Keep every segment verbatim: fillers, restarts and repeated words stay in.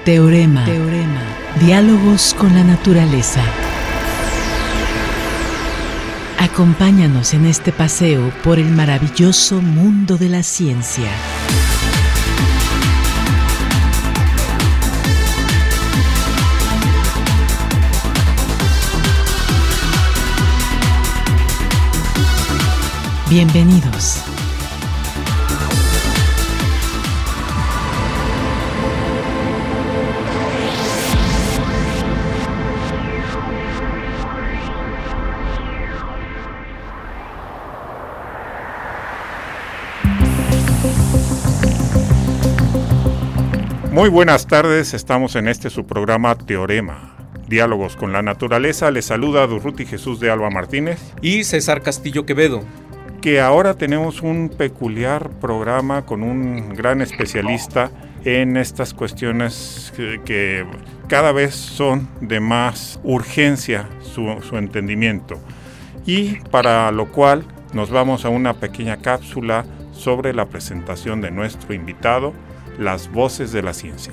Teorema. Teorema. Diálogos con la naturaleza. Acompáñanos en este paseo por el maravilloso mundo de la ciencia. Bienvenidos. Muy buenas tardes, estamos en este su programa Teorema, Diálogos con la Naturaleza. Les saluda Durruti Jesús de Alba Martínez y César Castillo Quevedo. Que ahora tenemos un peculiar programa con un gran especialista en estas cuestiones que, que cada vez son de más urgencia su, su entendimiento. Y para lo cual nos vamos a una pequeña cápsula sobre la presentación de nuestro invitado, Las voces de la ciencia.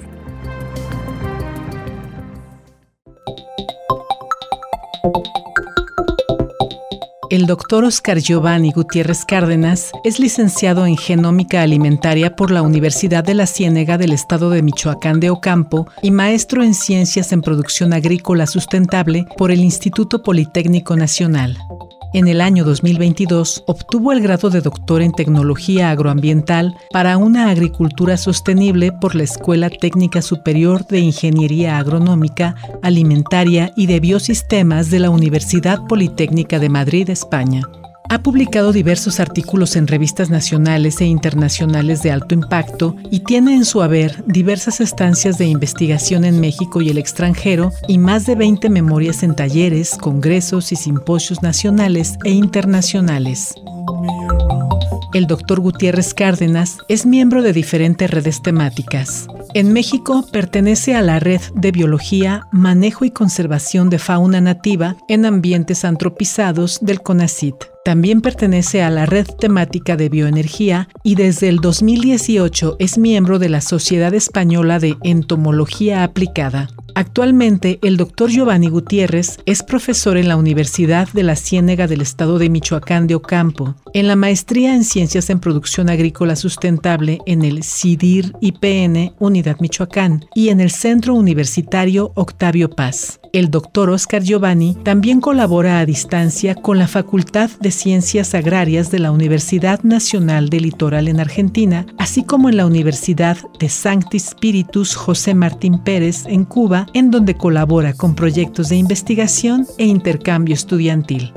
El doctor Óscar Giovanni Gutiérrez Cárdenas es licenciado en Genómica Alimentaria por la Universidad de la Ciénega del Estado de Michoacán de Ocampo y maestro en Ciencias en Producción Agrícola Sustentable por el Instituto Politécnico Nacional. En el año dos mil veintidós obtuvo el grado de doctor en Tecnología Agroambiental para una agricultura sostenible por la Escuela Técnica Superior de Ingeniería Agronómica, Alimentaria y de Biosistemas de la Universidad Politécnica de Madrid, España. Ha publicado diversos artículos en revistas nacionales e internacionales de alto impacto y tiene en su haber diversas estancias de investigación en México y el extranjero y más de veinte memorias en talleres, congresos y simposios nacionales e internacionales. El doctor Gutiérrez Cárdenas es miembro de diferentes redes temáticas. En México pertenece a la Red de Biología, Manejo y Conservación de Fauna Nativa en Ambientes Antropizados del CONACYT. También pertenece a la Red Temática de Bioenergía y desde el dos mil dieciocho es miembro de la Sociedad Española de Entomología Aplicada. Actualmente, el doctor Giovanni Gutiérrez es profesor en la Universidad de la Ciénega del Estado de Michoacán de Ocampo, en la maestría en Ciencias en Producción Agrícola Sustentable en el CIDIR I P N Unidad Michoacán y en el Centro Universitario Octavio Paz. El doctor Óscar Giovanni también colabora a distancia con la Facultad de Ciencias Agrarias de la Universidad Nacional del Litoral en Argentina, así como en la Universidad de Sancti Spiritus José Martín Pérez en Cuba, en donde colabora con proyectos de investigación e intercambio estudiantil.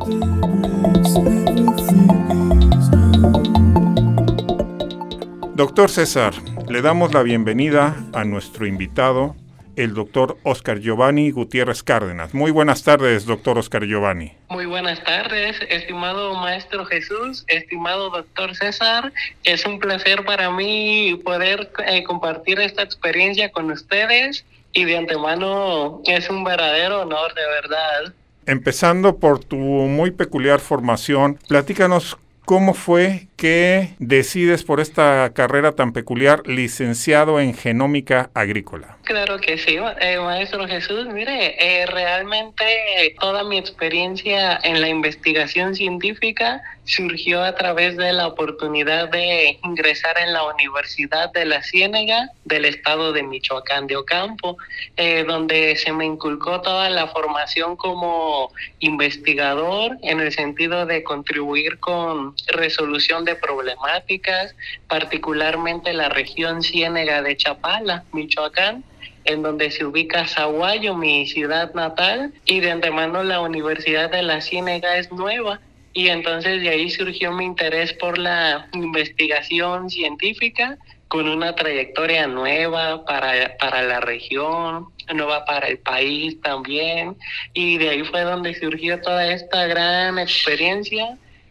Doctor César, le damos la bienvenida a nuestro invitado, el doctor Óscar Giovanni Gutiérrez Cárdenas. Muy buenas tardes, doctor Óscar Giovanni. Muy buenas tardes, estimado maestro Jesús, estimado doctor César. Es un placer para mí poder eh, compartir esta experiencia con ustedes y de antemano es un verdadero honor, de verdad. Empezando por tu muy peculiar formación, platícanos cómo fue que decides por esta carrera tan peculiar, licenciado en Genómica Agrícola. Claro que sí, eh, maestro Jesús. Mire, eh, realmente toda mi experiencia en la investigación científica surgió a través de la oportunidad de ingresar en la Universidad de la Ciénega del Estado de Michoacán de Ocampo, eh, donde se me inculcó toda la formación como investigador en el sentido de contribuir con resolución de problemáticas, particularmente la región Ciénega de Chapala, Michoacán, en donde se ubica Sahuayo, mi ciudad natal, y de antemano la Universidad de la Ciénega es nueva. Y entonces de ahí surgió mi interés por la investigación científica con una trayectoria nueva para, para la región, nueva para el país también. Y de ahí fue donde surgió toda esta gran experiencia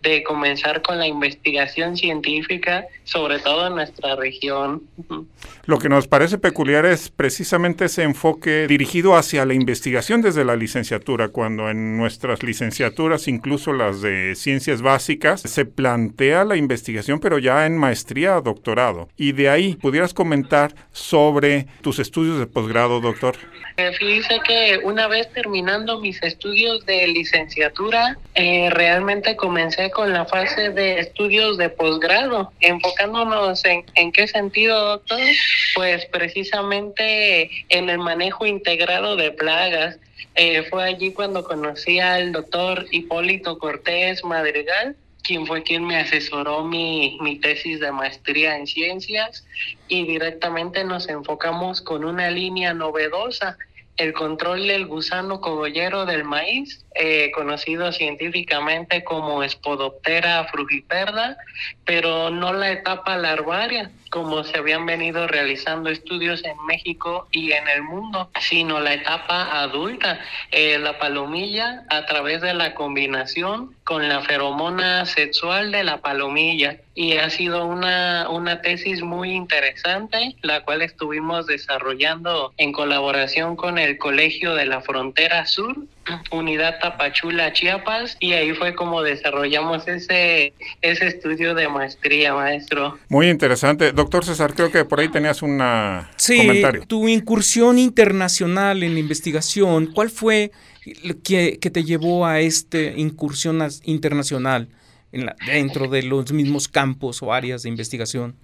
de comenzar con la investigación científica, sobre todo en nuestra región. Lo que nos parece peculiar es precisamente ese enfoque dirigido hacia la investigación desde la licenciatura, cuando en nuestras licenciaturas, incluso las de ciencias básicas, se plantea la investigación, pero ya en maestría o doctorado. Y de ahí, ¿pudieras comentar sobre tus estudios de posgrado, doctor? Fíjese que una vez terminando mis estudios de licenciatura, eh, realmente comencé con la fase de estudios de posgrado, enfocándonos en, en qué sentido, doctor, pues precisamente en el manejo integrado de plagas. Eh, fue allí cuando conocí al doctor Hipólito Cortés Madrigal, quien fue quien me asesoró mi, mi tesis de maestría en ciencias, y directamente nos enfocamos con una línea novedosa, el control del gusano cogollero del maíz, eh, conocido científicamente como Spodoptera frugiperda, pero no la etapa larvaria, como se habían venido realizando estudios en México y en el mundo, sino la etapa adulta, eh, la palomilla a través de la combinación con la feromona sexual de la palomilla. Y ha sido una, una tesis muy interesante, la cual estuvimos desarrollando en colaboración con el Colegio de la Frontera Sur, Unidad Tapachula, Chiapas, y ahí fue como desarrollamos ese, ese estudio de maestría, maestro. Muy interesante. Doctor César, creo que por ahí tenías un sí, comentario. Tu incursión internacional en la investigación, ¿cuál fue que, que te llevó a esta incursión internacional en la, dentro de los mismos campos o áreas de investigación?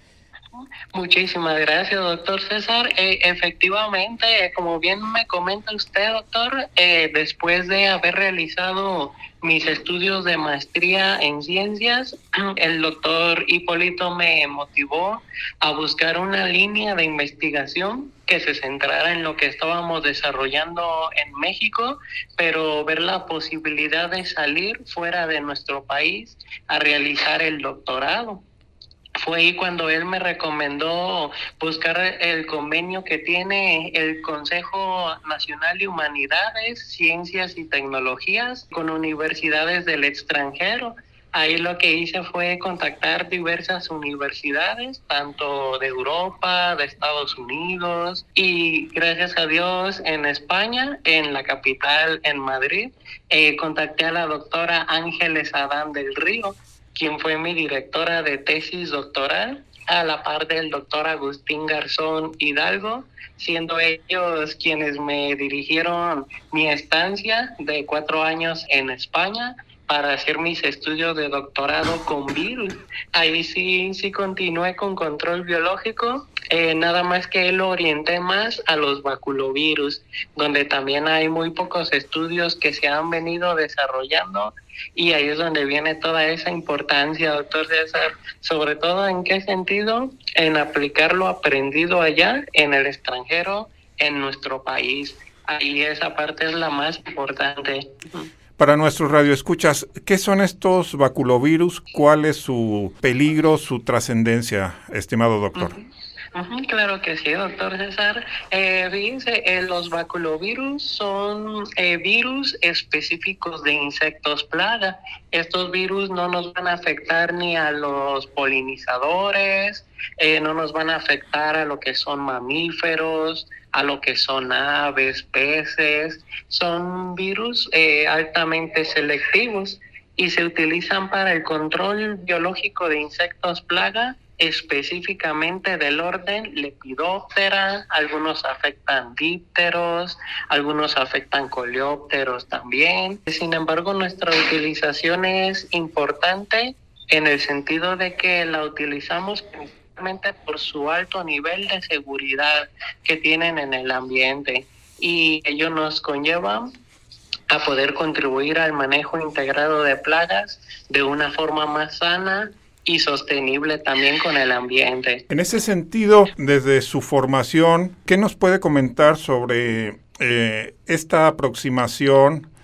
Muchísimas gracias, doctor César. Eh, efectivamente, como bien me comenta usted, doctor, eh, después de haber realizado mis estudios de maestría en ciencias, el doctor Hipólito me motivó a buscar una línea de investigación que se centrara en lo que estábamos desarrollando en México, pero ver la posibilidad de salir fuera de nuestro país a realizar el doctorado. Fue ahí cuando él me recomendó buscar el convenio que tiene el Consejo Nacional de Humanidades, Ciencias y Tecnologías con universidades del extranjero. Ahí lo que hice fue contactar diversas universidades, tanto de Europa, de Estados Unidos, y gracias a Dios en España, en la capital, en Madrid, eh, contacté a la doctora Ángeles Adán del Río, quien fue mi directora de tesis doctoral, a la par del doctor Agustín Garzón Hidalgo, siendo ellos quienes me dirigieron mi estancia de cuatro años en España para hacer mis estudios de doctorado con virus. Ahí sí, sí continué con control biológico, eh, nada más que lo orienté más a los baculovirus, donde también hay muy pocos estudios que se han venido desarrollando, y ahí es donde viene toda esa importancia, doctor César, sobre todo en qué sentido, en aplicar lo aprendido allá, en el extranjero, en nuestro país. Ahí esa parte es la más importante. Para nuestros radioescuchas, ¿qué son estos baculovirus? ¿Cuál es su peligro, su trascendencia, estimado doctor? Uh-huh. Uh-huh, claro que sí, doctor César. Eh, fíjense, eh, los baculovirus son eh, virus específicos de insectos plaga. Estos virus no nos van a afectar ni a los polinizadores, eh, no nos van a afectar a lo que son mamíferos, a lo que son aves, peces. Son virus eh, altamente selectivos y se utilizan para el control biológico de insectos plaga, específicamente del orden Lepidoptera. Algunos afectan dípteros, algunos afectan coleópteros también. Sin embargo, nuestra utilización es importante en el sentido de que la utilizamos principalmente por su alto nivel de seguridad que tienen en el ambiente, y ello nos conlleva a poder contribuir al manejo integrado de plagas de una forma más sana y sostenible también con el ambiente. En ese sentido, desde su formación, ¿qué nos puede comentar sobre eh, esta aproximación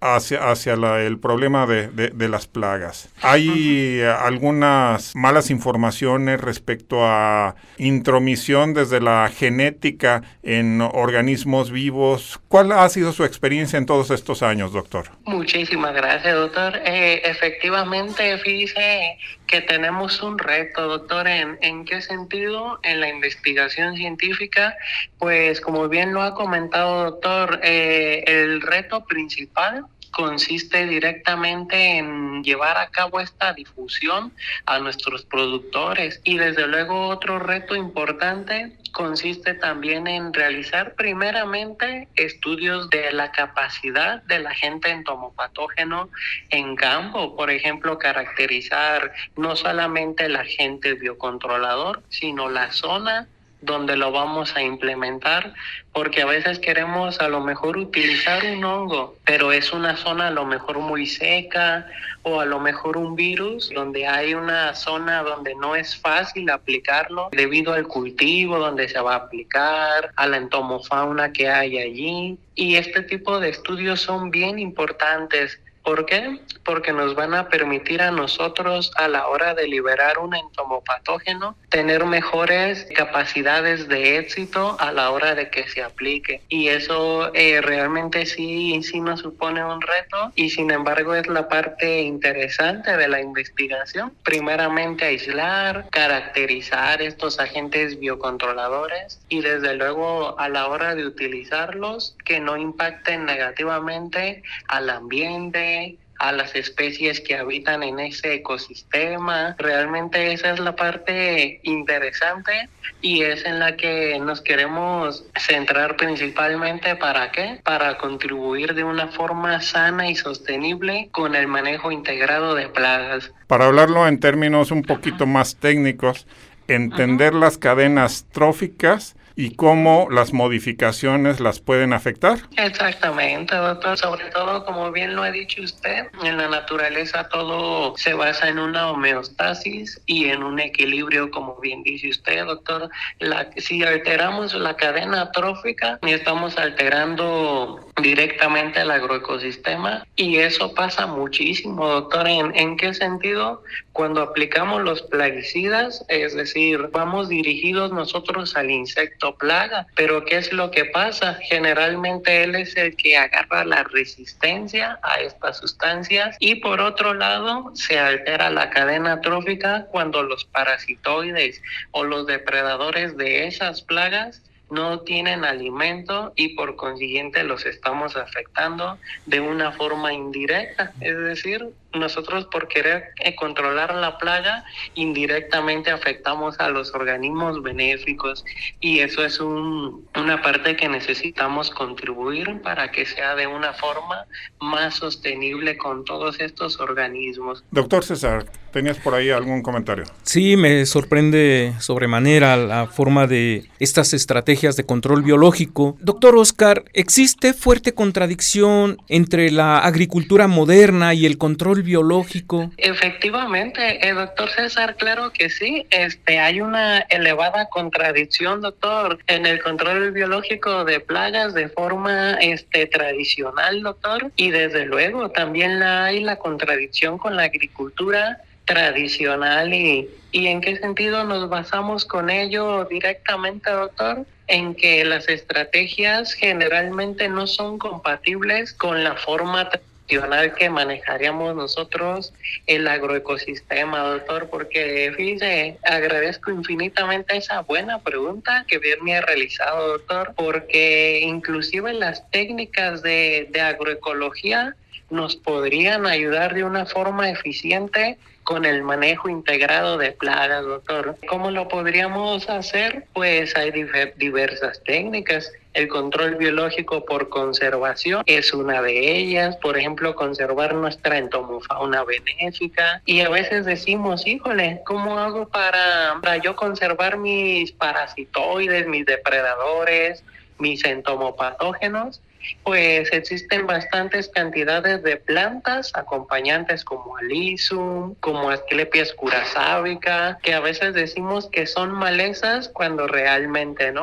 hacia, hacia la, el problema de, de, de las plagas. ¿Hay uh-huh. algunas malas informaciones respecto a intromisión desde la genética en organismos vivos? ¿Cuál ha sido su experiencia en todos estos años, doctor? Muchísimas gracias, doctor. Eh, efectivamente, fíjese que tenemos un reto, doctor. ¿En, en qué sentido? En la investigación científica, pues como bien lo ha comentado, doctor, eh, el reto principal consiste directamente en llevar a cabo esta difusión a nuestros productores, y desde luego otro reto importante consiste también en realizar primeramente estudios de la capacidad del agente entomopatógeno en campo. Por ejemplo, caracterizar no solamente el agente biocontrolador, sino la zona donde lo vamos a implementar, porque a veces queremos a lo mejor utilizar un hongo, pero es una zona a lo mejor muy seca, o a lo mejor un virus donde hay una zona donde no es fácil aplicarlo debido al cultivo donde se va a aplicar, a la entomofauna que hay allí. Y este tipo de estudios son bien importantes. ¿Por qué? Porque nos van a permitir a nosotros, a la hora de liberar un entomopatógeno, tener mejores capacidades de éxito a la hora de que se aplique. Y eso eh, realmente sí, sí nos supone un reto, y sin embargo es la parte interesante de la investigación. Primeramente aislar, caracterizar estos agentes biocontroladores, y desde luego a la hora de utilizarlos, que no impacten negativamente al ambiente, a las especies que habitan en ese ecosistema. Realmente esa es la parte interesante, y es en la que nos queremos centrar principalmente. ¿Para qué? Para contribuir de una forma sana y sostenible con el manejo integrado de plagas. Para hablarlo en términos un poquito más técnicos, entender uh-huh. las cadenas tróficas y cómo las modificaciones las pueden afectar. Exactamente, doctor. Sobre todo, como bien lo ha dicho usted, en la naturaleza todo se basa en una homeostasis y en un equilibrio, como bien dice usted, doctor. La, si alteramos la cadena trófica, estamos alterando directamente el agroecosistema, y eso pasa muchísimo, doctor. ¿En, en qué sentido? Cuando aplicamos los plaguicidas, es decir, vamos dirigidos nosotros al insecto plaga, pero ¿qué es lo que pasa? Generalmente él es el que agarra la resistencia a estas sustancias, y por otro lado se altera la cadena trófica cuando los parasitoides o los depredadores de esas plagas no tienen alimento, y por consiguiente los estamos afectando de una forma indirecta. Es decir, nosotros por querer controlar la plaga, indirectamente afectamos a los organismos benéficos, y eso es un, una parte que necesitamos contribuir para que sea de una forma más sostenible con todos estos organismos. Doctor César, ¿tenías por ahí algún comentario? Sí, me sorprende sobremanera la forma de estas estrategias de control biológico. Doctor Oscar, ¿existe fuerte contradicción entre la agricultura moderna y el control biológico? Efectivamente, eh, doctor César, claro que sí. Este, hay una elevada contradicción, doctor, en el control biológico de plagas de forma este, tradicional, doctor, y desde luego también la, hay la contradicción con la agricultura tradicional. y, y ¿en qué sentido nos basamos con ello directamente, doctor? En que las estrategias generalmente no son compatibles con la forma tradicional que manejaríamos nosotros el agroecosistema, doctor, porque fíjese, agradezco infinitamente esa buena pregunta que bien me ha realizado, doctor, porque inclusive las técnicas de, de agroecología nos podrían ayudar de una forma eficiente con el manejo integrado de plagas, doctor. ¿Cómo lo podríamos hacer? Pues hay diver- diversas técnicas. El control biológico por conservación es una de ellas. Por ejemplo, conservar nuestra entomofauna benéfica. Y a veces decimos, híjole, ¿cómo hago para, para yo conservar mis parasitoides, mis depredadores, mis entomopatógenos? Pues existen bastantes cantidades de plantas acompañantes como Alisum, como Asclepias curasábica, que a veces decimos que son malezas cuando realmente no.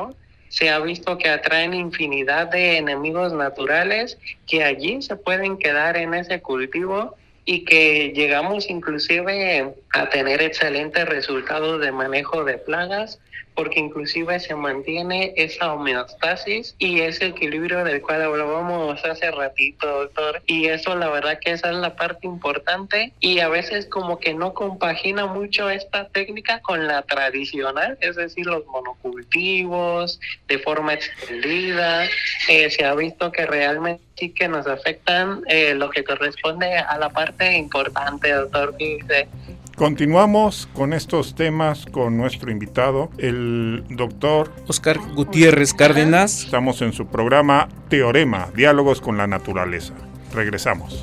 se ha visto que atraen infinidad de enemigos naturales que allí se pueden quedar en ese cultivo y que llegamos inclusive a tener excelentes resultados de manejo de plagas, porque inclusive se mantiene esa homeostasis y ese equilibrio del cual hablábamos hace ratito, doctor. Y eso, la verdad que esa es la parte importante, y a veces como que no compagina mucho esta técnica con la tradicional, es decir, los monocultivos de forma extendida. Eh, se ha visto que realmente sí que nos afectan eh, lo que corresponde a la parte importante, doctor. Dice. Continuamos con estos temas con nuestro invitado, el doctor Óscar Gutiérrez Cárdenas. Estamos en su programa Teorema, Diálogos con la Naturaleza. Regresamos.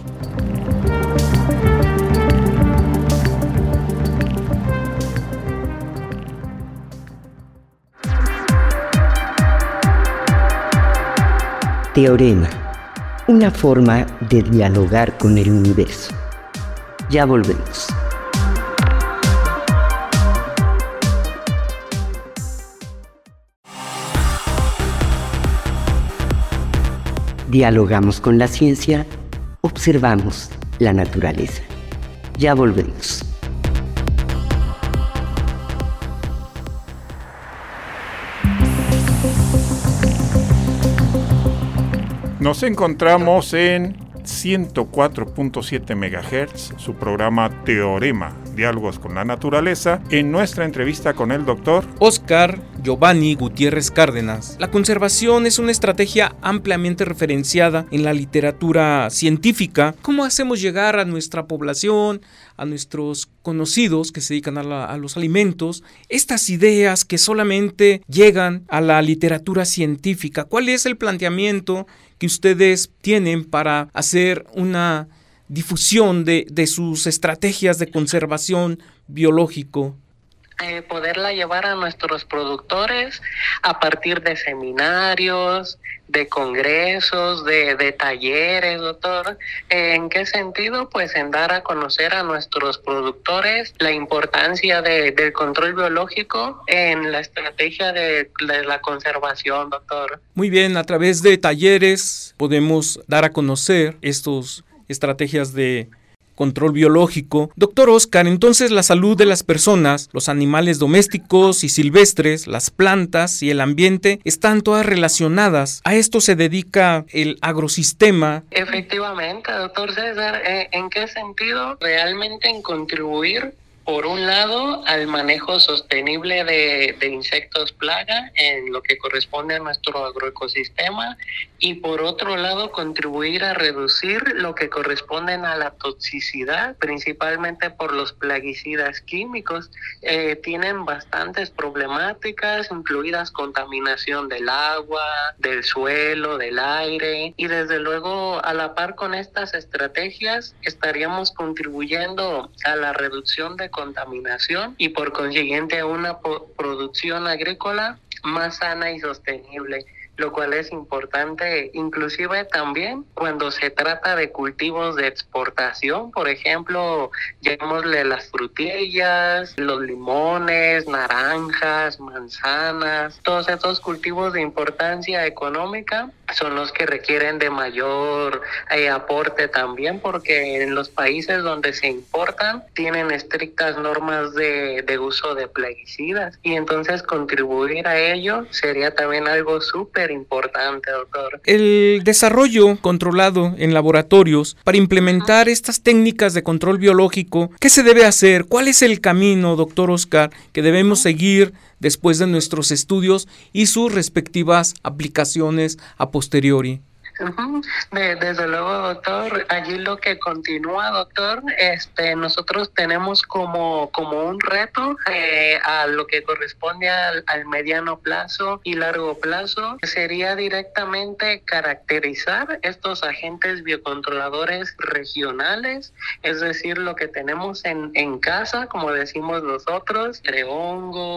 Teorema, una forma de dialogar con el universo. Ya volvemos. Dialogamos con la ciencia, observamos la naturaleza. Ya volvemos. Nos encontramos en ciento cuatro punto siete megahertz, su programa Teorema, Diálogos con la Naturaleza, en nuestra entrevista con el doctor Óscar Giovanni Gutiérrez Cárdenas. La conservación es una estrategia ampliamente referenciada en la literatura científica. ¿Cómo hacemos llegar a nuestra población, a nuestros conocidos que se dedican a, la, a los alimentos, estas ideas que solamente llegan a la literatura científica? ¿Cuál es el planteamiento que ustedes tienen para hacer una difusión de, de sus estrategias de conservación biológico? Eh, poderla llevar a nuestros productores a partir de seminarios, de congresos, de, de talleres, doctor. Eh, ¿En qué sentido? Pues en dar a conocer a nuestros productores la importancia de, del control biológico en la estrategia de, de la conservación, doctor. Muy bien, a través de talleres podemos dar a conocer estas estrategias de control biológico. Doctor Óscar, entonces la salud de las personas, los animales domésticos y silvestres, las plantas y el ambiente están todas relacionadas. ¿A esto se dedica el agrosistema? Efectivamente, doctor César. ¿En qué sentido? Realmente en contribuir, por un lado, al manejo sostenible de, de insectos plaga en lo que corresponde a nuestro agroecosistema, y por otro lado contribuir a reducir lo que corresponden a la toxicidad, principalmente por los plaguicidas químicos. Eh, tienen bastantes problemáticas, incluidas contaminación del agua, del suelo, del aire, y desde luego a la par con estas estrategias estaríamos contribuyendo a la reducción de contaminación y por consiguiente a una po- producción agrícola más sana y sostenible, lo cual es importante inclusive también cuando se trata de cultivos de exportación. Por ejemplo, llamémosle las frutillas, los limones, naranjas, manzanas. Todos estos cultivos de importancia económica son los que requieren de mayor eh, aporte también, porque en los países donde se importan tienen estrictas normas de, de uso de plaguicidas, y entonces contribuir a ello sería también algo súper importante, doctor. El desarrollo controlado en laboratorios para implementar estas técnicas de control biológico, ¿qué se debe hacer? ¿Cuál es el camino, doctor Óscar, que debemos seguir después de nuestros estudios y sus respectivas aplicaciones a posteriori? Uh-huh. De, desde luego, doctor. Allí lo que continúa, doctor, este, nosotros tenemos como, como un reto eh, a lo que corresponde al, al mediano plazo y largo plazo, sería directamente caracterizar estos agentes biocontroladores regionales, es decir, lo que tenemos en, en casa, como decimos nosotros, entre hongos,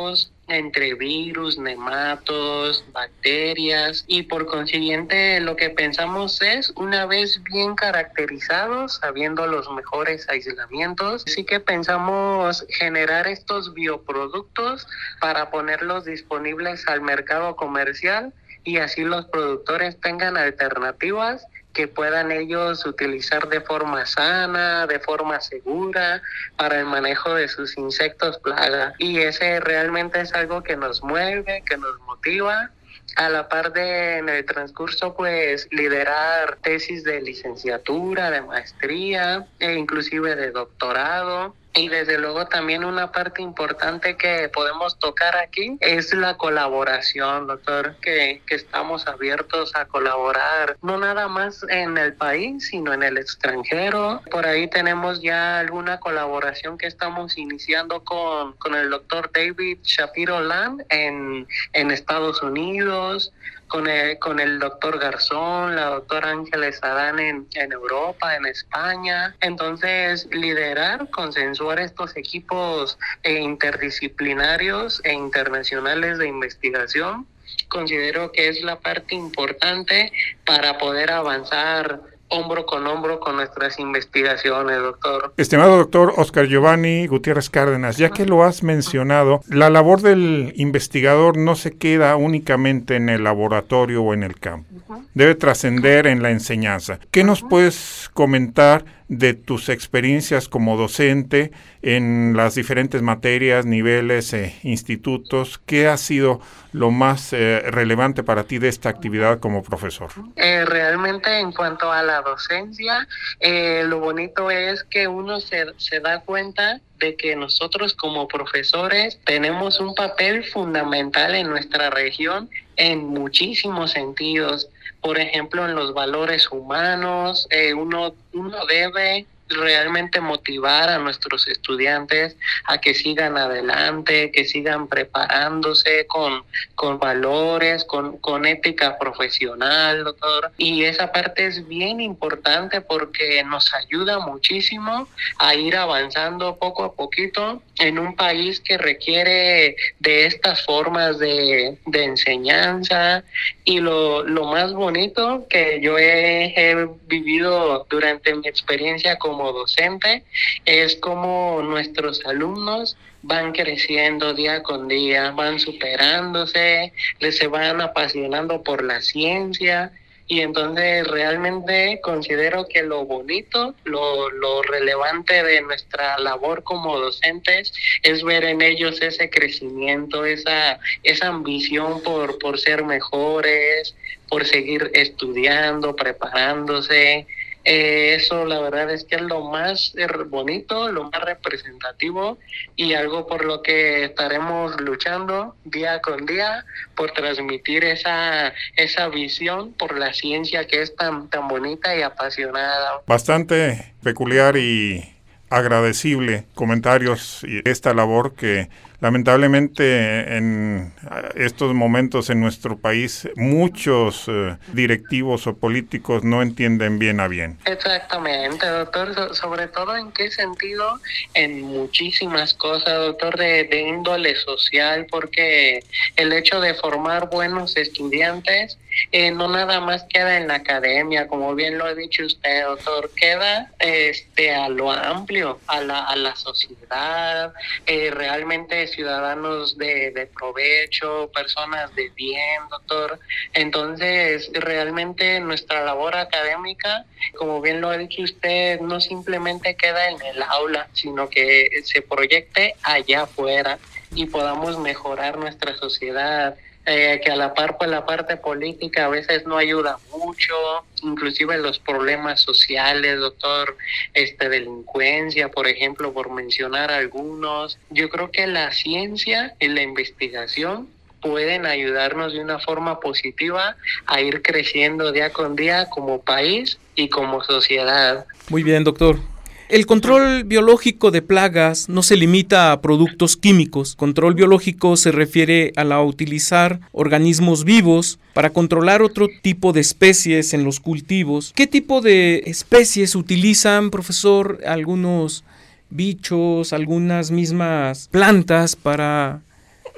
entre virus, nematos, bacterias, y por consiguiente lo que pensamos es, una vez bien caracterizados, sabiendo los mejores aislamientos, sí que pensamos generar estos bioproductos para ponerlos disponibles al mercado comercial y así los productores tengan alternativas que puedan ellos utilizar de forma sana, de forma segura, para el manejo de sus insectos plaga. Y ese realmente es algo que nos mueve, que nos motiva. A la par de, en el transcurso, pues, liderar tesis de licenciatura, de maestría e inclusive de doctorado. Y desde luego también una parte importante que podemos tocar aquí es la colaboración, doctor, que, que estamos abiertos a colaborar, no nada más en el país, sino en el extranjero. Por ahí tenemos ya alguna colaboración que estamos iniciando con, con el doctor David Shapiro Land en, en Estados Unidos, con el, con el doctor Garzón, la doctora Ángeles Adán en, en Europa, en España. Entonces, liderar, consensuar estos equipos eh, interdisciplinarios e internacionales de investigación, considero que es la parte importante para poder avanzar hombro con hombro con nuestras investigaciones, doctor. Estimado doctor Óscar Giovanni Gutiérrez Cárdenas, ya que lo has mencionado, la labor del investigador no se queda únicamente en el laboratorio o en el campo. Debe trascender en la enseñanza. ¿Qué nos puedes comentar de tus experiencias como docente en las diferentes materias, niveles e institutos? ¿Qué ha sido lo más eh, relevante para ti de esta actividad como profesor? Eh, realmente en cuanto a la docencia, eh, lo bonito es que uno se, se da cuenta de que nosotros como profesores tenemos un papel fundamental en nuestra región en muchísimos sentidos. Por ejemplo, en los valores humanos, eh, uno, uno debe realmente motivar a nuestros estudiantes a que sigan adelante, que sigan preparándose con, con valores, con, con ética profesional, doctor. Y esa parte es bien importante porque nos ayuda muchísimo a ir avanzando poco a poquito en un país que requiere de estas formas de, de enseñanza. Y lo, lo más bonito que yo he, he vivido durante mi experiencia como como docente es como nuestros alumnos van creciendo día con día, van superándose, les se van apasionando por la ciencia. Y entonces realmente considero que lo bonito, lo, lo relevante de nuestra labor como docentes es ver en ellos ese crecimiento, esa, esa ambición por, por ser mejores, por seguir estudiando, preparándose. Eh, eso la verdad es que es lo más bonito, lo más representativo y algo por lo que estaremos luchando día con día por transmitir esa, esa visión por la ciencia que es tan, tan bonita y apasionada. Bastante peculiar y agradecible comentarios y esta labor que lamentablemente en estos momentos en nuestro país muchos eh, directivos o políticos no entienden bien a bien. Exactamente, doctor. So, sobre todo en qué sentido, en muchísimas cosas, doctor, de, de índole social, porque el hecho de formar buenos estudiantes eh, no nada más queda en la academia, como bien lo ha dicho usted, doctor, queda este a lo amplio, a la, a la sociedad, eh, realmente ciudadanos de, de provecho, personas de bien, doctor. Entonces, realmente nuestra labor académica, como bien lo ha dicho usted, no simplemente queda en el aula, sino que se proyecte allá afuera y podamos mejorar nuestra sociedad. Eh, que a la par, pues la parte política a veces no ayuda mucho, inclusive los problemas sociales, doctor, este delincuencia, por ejemplo, por mencionar algunos. Yo creo que la ciencia y la investigación pueden ayudarnos de una forma positiva a ir creciendo día con día como país y como sociedad. Muy bien, doctor. El control biológico de plagas no se limita a productos químicos. Control biológico se refiere a la utilizar organismos vivos para controlar otro tipo de especies en los cultivos. ¿Qué tipo de especies utilizan, profesor, algunos bichos, algunas mismas plantas para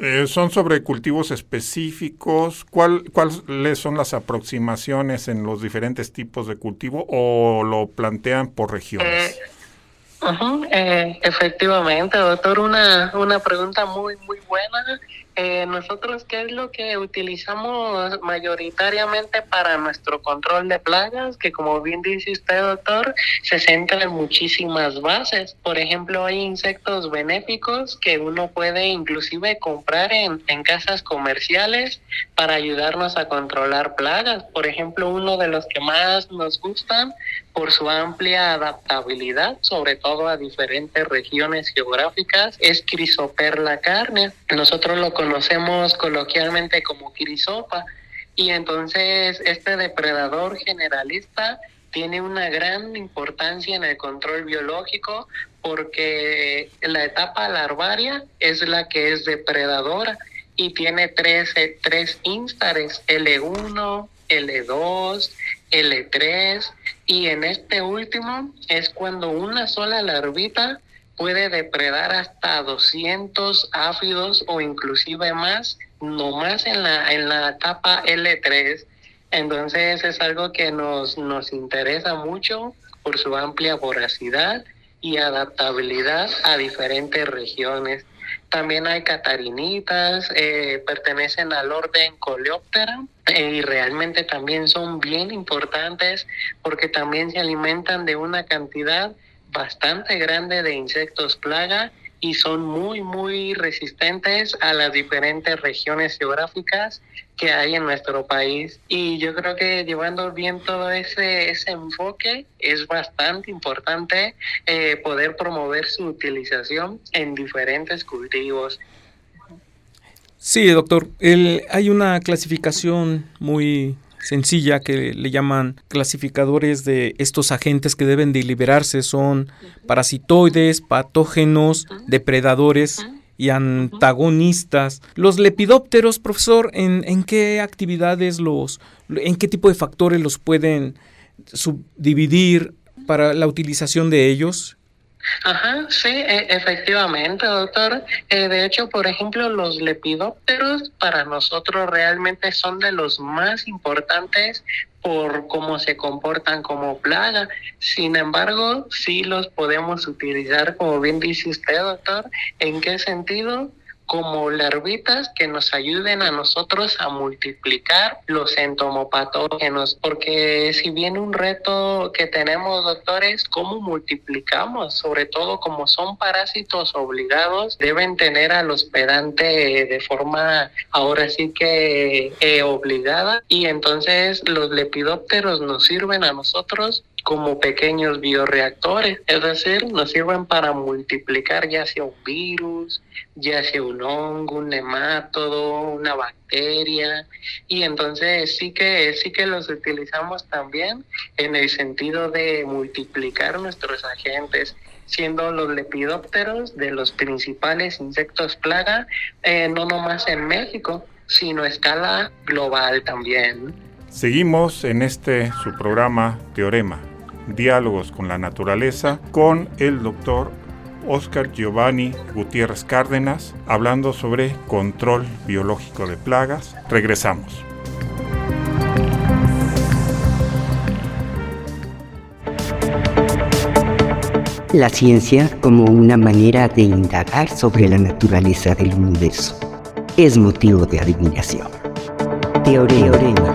Eh, ¿Son sobre cultivos específicos? ¿Cuál, ¿Cuáles son las aproximaciones en los diferentes tipos de cultivo o lo plantean por regiones? Eh, uh-huh, eh, efectivamente, doctor, una, una pregunta muy, muy buena. Eh, nosotros, ¿qué es lo que utilizamos mayoritariamente para nuestro control de plagas? Que como bien dice usted, doctor, se centra en muchísimas bases. Por ejemplo, hay insectos benéficos que uno puede inclusive comprar en, en casas comerciales para ayudarnos a controlar plagas. Por ejemplo, uno de los que más nos gustan por su amplia adaptabilidad, sobre todo a diferentes regiones geográficas, es Chrysoperla carnea. Nosotros lo conocemos coloquialmente como Chrysopa, y entonces este depredador generalista tiene una gran importancia en el control biológico porque la etapa larvaria es la que es depredadora y tiene tres, tres instares, L uno, L dos, L tres, y en este último es cuando una sola larvita puede depredar hasta doscientos áfidos o inclusive más, nomás en la, en la etapa L tres. Entonces es algo que nos, nos interesa mucho por su amplia voracidad y adaptabilidad a diferentes regiones. También hay catarinitas, eh, pertenecen al orden Coleoptera eh, y realmente también son bien importantes porque también se alimentan de una cantidad bastante grande de insectos plaga y son muy, muy resistentes a las diferentes regiones geográficas que hay en nuestro país. Y yo creo que llevando bien todo ese, ese enfoque es bastante importante eh, poder promover su utilización en diferentes cultivos. Sí, doctor. El, hay una clasificación muy sencilla que le llaman clasificadores de estos agentes que deben de liberarse. Son parasitoides, patógenos, depredadores y antagonistas. Los lepidópteros, profesor, ¿en, en qué actividades los, en qué tipo de factores los pueden subdividir para la utilización de ellos? Ajá, sí, e- efectivamente, doctor. Eh, de hecho, por ejemplo, los lepidópteros para nosotros realmente son de los más importantes por cómo se comportan como plaga. Sin embargo, sí los podemos utilizar, como bien dice usted, doctor. ¿En qué sentido? Como larvitas que nos ayuden a nosotros a multiplicar los entomopatógenos, porque si bien un reto que tenemos, doctores, cómo multiplicamos, sobre todo como son parásitos obligados, deben tener al hospedante de forma ahora sí que eh, obligada, y entonces los lepidópteros nos sirven a nosotros como pequeños bioreactores, es decir, nos sirven para multiplicar ya sea un virus, ya sea un hongo, un nemátodo, una bacteria, y entonces sí que sí que los utilizamos también en el sentido de multiplicar nuestros agentes, siendo los lepidópteros de los principales insectos plaga, eh, no nomás en México, sino a escala global también. Seguimos en este su programa Teorema, Diálogos con la Naturaleza, con el doctor Óscar Giovanni Gutiérrez Cárdenas, hablando sobre control biológico de plagas. Regresamos. La ciencia como una manera de indagar sobre la naturaleza del universo es motivo de admiración. Teorema.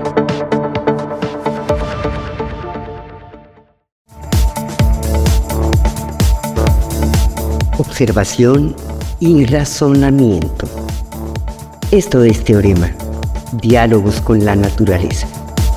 Observación y razonamiento. Esto es Teorema, diálogos con la naturaleza.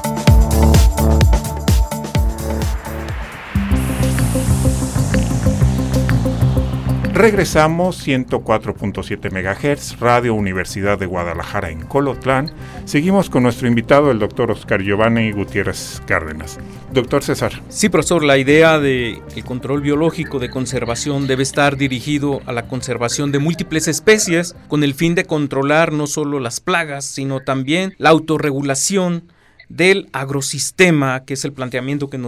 Regresamos, ciento cuatro punto siete megahertz, Radio Universidad de Guadalajara en Colotlán. Seguimos con nuestro invitado, el doctor Óscar Giovanni Gutiérrez Cárdenas. Doctor César. Sí, profesor, la idea de el control biológico de conservación debe estar dirigido a la conservación de múltiples especies con el fin de controlar no solo las plagas, sino también la autorregulación del agrosistema, que es el planteamiento que nos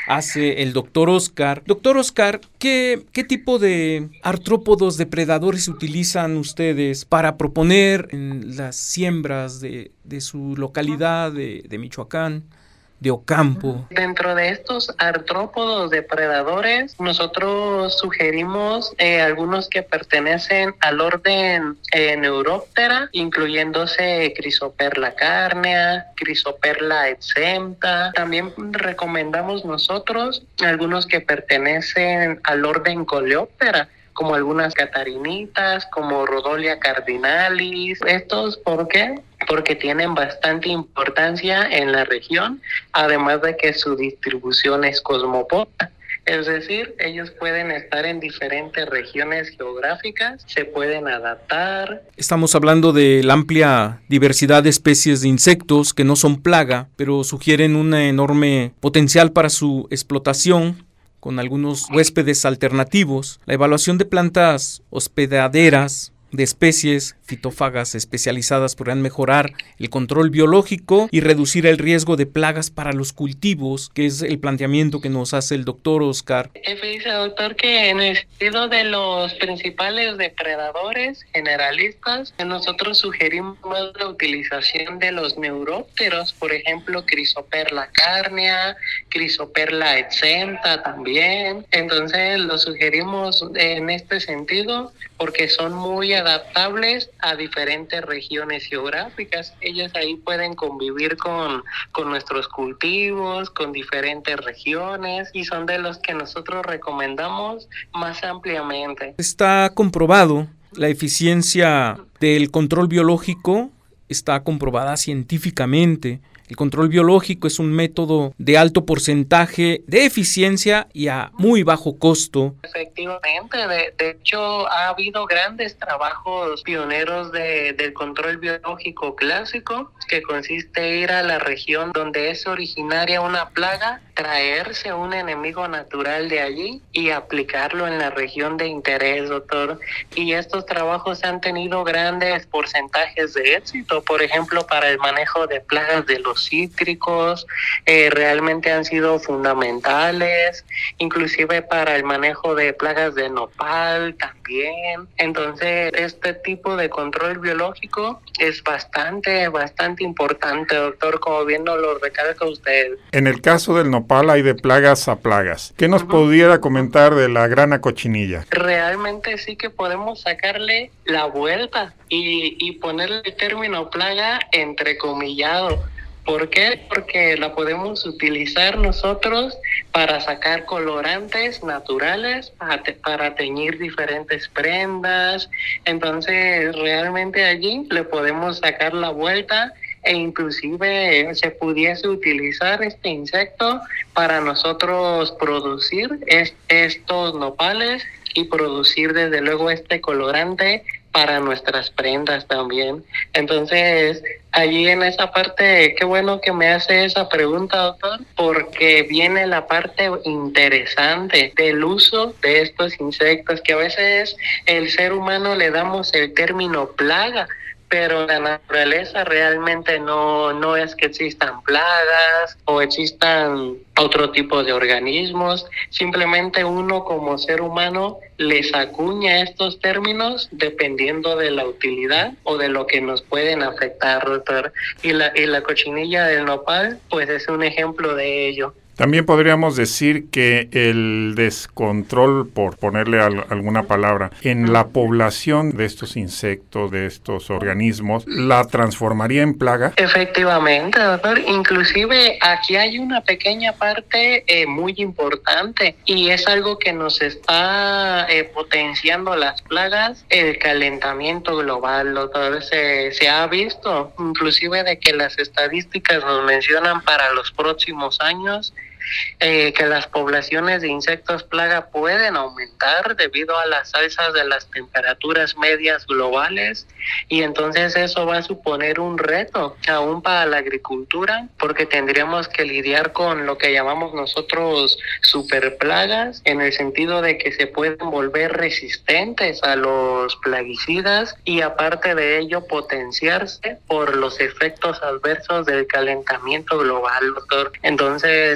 hace el doctor Oscar. Doctor Oscar, ¿qué, qué tipo de artrópodos depredadores utilizan ustedes para proponer en las siembras de, de su localidad de, de Michoacán, de Ocampo? Dentro de estos artrópodos depredadores, nosotros sugerimos eh, algunos que pertenecen al orden eh, Neuroptera, incluyéndose Chrysoperla carnea, Chrysoperla exempta. También recomendamos nosotros algunos que pertenecen al orden Coleoptera, como algunas catarinitas, como Rhodolia cardinalis. ¿Estos por qué? Porque tienen bastante importancia en la región, además de que su distribución es cosmopolita. Es decir, ellos pueden estar en diferentes regiones geográficas, se pueden adaptar. Estamos hablando de la amplia diversidad de especies de insectos que no son plaga, pero sugieren un enorme potencial para su explotación, con algunos huéspedes alternativos. La evaluación de plantas hospedaderas de especies fitófagas especializadas podrán mejorar el control biológico y reducir el riesgo de plagas para los cultivos, que es el planteamiento que nos hace el doctor Oscar. Dice, doctor, que en el sentido de los principales depredadores generalistas, nosotros sugerimos la utilización de los neurópteros, por ejemplo, Chrysoperla carnea, Chrysoperla exempta también. Entonces lo sugerimos en este sentido porque son muy adaptables a diferentes regiones geográficas. Ellos ahí pueden convivir con, con nuestros cultivos, con diferentes regiones, y son de los que nosotros recomendamos más ampliamente. Está comprobado la eficiencia del control biológico, está comprobada científicamente. El control biológico es un método de alto porcentaje de eficiencia y a muy bajo costo. Efectivamente, de, de hecho ha habido grandes trabajos pioneros de, del control biológico clásico, que consiste en ir a la región donde es originaria una plaga, traerse un enemigo natural de allí y aplicarlo en la región de interés, doctor. Y estos trabajos han tenido grandes porcentajes de éxito, por ejemplo, para el manejo de plagas de los cítricos, eh, realmente han sido fundamentales, inclusive para el manejo de plagas de nopal también. Entonces, este tipo de control biológico es bastante, bastante importante, doctor, como bien nos lo recalca usted. En el caso del nopal hay de plagas a plagas. ¿Qué nos uh-huh. pudiera comentar de la grana cochinilla? Realmente sí que podemos sacarle la vuelta y, y ponerle el término plaga entrecomillado. ¿Por qué? Porque la podemos utilizar nosotros para sacar colorantes naturales, para, te, para teñir diferentes prendas. Entonces, realmente allí le podemos sacar la vuelta, e inclusive se pudiese utilizar este insecto para nosotros producir es, estos nopales y producir desde luego este colorante para nuestras prendas también. Entonces, allí en esa parte, qué bueno que me hace esa pregunta, doctor, porque viene la parte interesante del uso de estos insectos, que a veces el ser humano le damos el término plaga, pero la naturaleza realmente no, no es que existan plagas o existan otro tipo de organismos. Simplemente uno como ser humano les acuña estos términos dependiendo de la utilidad o de lo que nos pueden afectar, doctor. Y la, y la cochinilla del nopal, pues es un ejemplo de ello. También podríamos decir que el descontrol, por ponerle al, alguna palabra, en la población de estos insectos, de estos organismos, ¿la transformaría en plaga? Efectivamente, doctor. Inclusive aquí hay una pequeña parte eh, muy importante, y es algo que nos está eh, potenciando las plagas, el calentamiento global, doctor. Se, se ha visto inclusive de que las estadísticas nos mencionan para los próximos años Eh, que las poblaciones de insectos plaga pueden aumentar debido a las alzas de las temperaturas medias globales, y entonces eso va a suponer un reto aún para la agricultura, porque tendríamos que lidiar con lo que llamamos nosotros superplagas, en el sentido de que se pueden volver resistentes a los plaguicidas y aparte de ello potenciarse por los efectos adversos del calentamiento global, doctor. Entonces ahí también